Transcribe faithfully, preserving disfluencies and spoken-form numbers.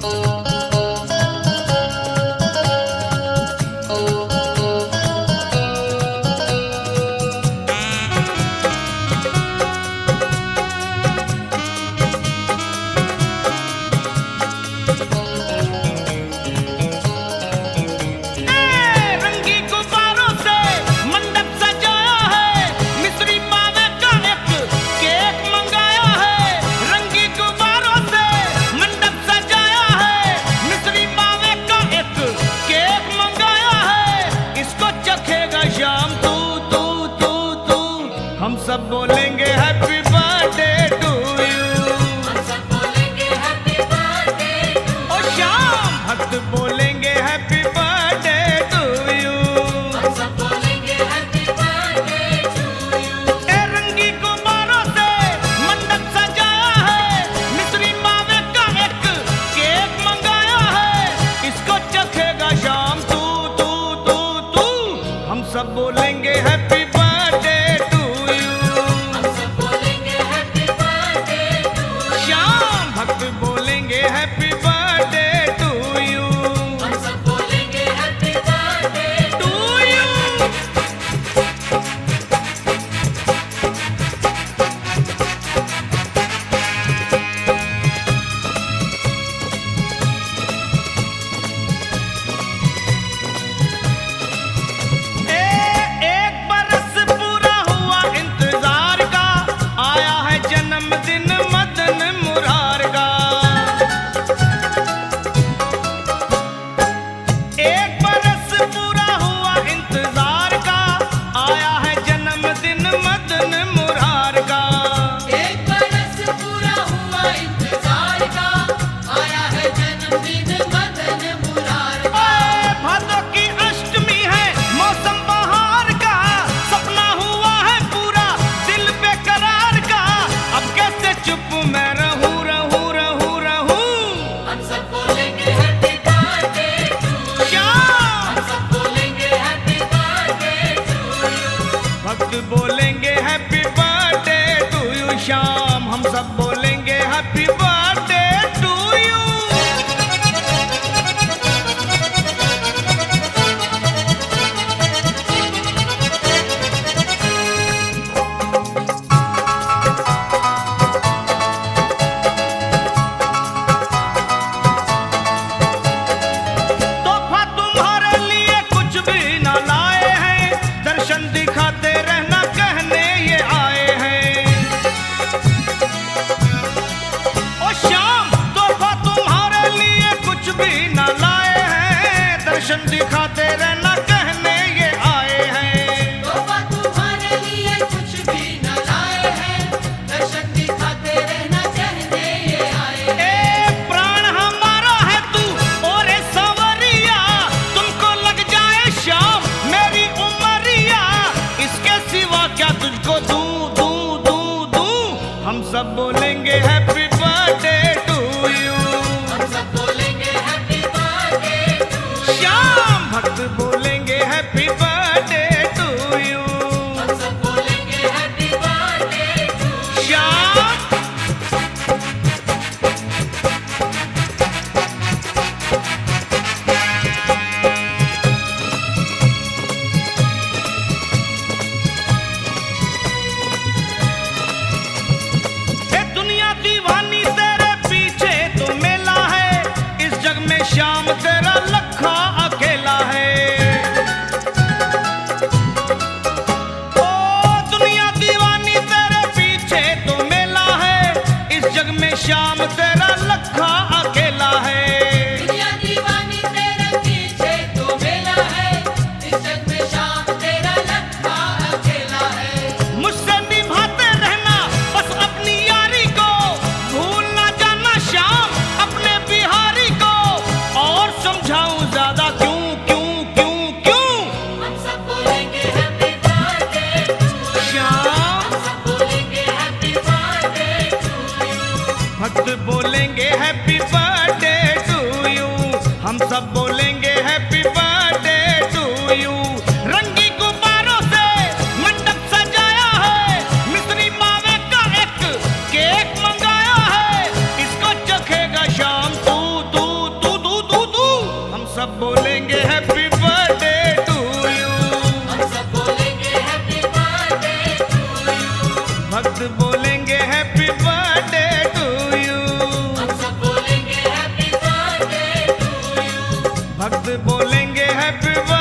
हम सब बोलेंगे हैप्पी बर्थडे टू यू। हम सब बोलेंगे हैप्पी बर्थडे टू यू। ओ शाम भक्त बोलेंगे हैप्पी बर्थडे टू यू। हम सब बोलेंगे हैप्पी बर्थडे टू यू। ए रंगी गुब्बारों से मंडप सजाया है, मिस्री मावे का एक केक मंगाया है, इसको चखेगा शाम तू तू तू तू। हम सब बोलेंगे हैप्पी बर्थडे टू यू। हम सब बोलेंगे हैप्पी बर्थडे टू यू। शाम भक्त बोलेंगे हैप्पी बर्थडे टू यू। हम सब बोलेंगे हैप्पी बर्थडे टू यू। ए एक बरस पूरा हुआ इंतजार का, आया है जन्मदिन मदन मुरार का। एक बरस पूरा हुआ इंतजार का, आया है जन्मदिन मदन मुरार का। एक बरस पूरा हुआ इंतजार का, आया है जन्मदिन मदन मुरार का। ओए भादों की अष्टमी है, मौसम बहार का, सपना हुआ है पूरा दिल बेकरार का। अब कैसे चुप मैं रहूं रहूं रहूं रहूं। हम सब बोलेंगे हैप्पी बर्थडे टू यू। शाम हम सब बोलेंगे हैप्पी बर्थडे टू यू। भक्त बोलेंगे हैप्पी बर्थडे टू यू। शाम हम सब बोलेंगे हैप्पी बर्थडे टू यू। तोहफा तुम्हारे लिए कुछ भी ना लाए हैं, दर्शन दिखाते रहना कहने ये आए हैं। ओ शाम तोहफा तुम्हारे लिए कुछ भी ना लाए हैं, दर्शन दिखाते रहना कहने ये आए हैं। तोहफा तुम्हारे लिए कुछ भी न लाए हैं, दर्शन दिखाते रहना कहने ये आए हैं। ए प्राण हमारा है तू और ए संवरिया, तुमको लग जाए शाम मेरी उमरिया, इसके सिवा क्या तुझको दूं दूं दूं दूं। हम सब बोलेंगे हैप्पी बर्थडे टू यू। हम सब बोलेंगे हैप्पी बर्थडे टू यू। शाम भक्त बोलेंगे हैप्पी बर्थडे टू यू। हम सब बोलेंगे हैप्पी बर्थडे टू यू। शाम ए दुनिया दीवानी तेरे पीछे तो मेला है, इस जग में शाम तेरा लखा अकेला है। ओ दुनिया दीवानी तेरे पीछे तो मेला है, इस जग में शाम तेरा लखा अकेला है। दुनिया दीवानी तेरे पीछे तो मेला है, इस जग में शाम तेरा लखा अकेला है। मुझसे निभाते रहना बस अपनी यारी को, भूल ना जाना शाम अपने बिहारी को, और समझाऊं ज्यादा क्यों क्यों क्यों क्यों। हम सब बोलेंगे हैप्पी बर्थडे टू यू। शाम हम सब बोलेंगे हैप्पी बर्थडे टू यू। भक्त बोलेंगे हैप्पी बर्थडे टू यू। हम सब बोलेंगे हैप्पी बर्थडे टू यू। रंगी गुब्बारों से मंडप सजाया है, मिस्री मावे का एक केक मंगाया है, इसको चखेगा शाम तू तू हैप्पी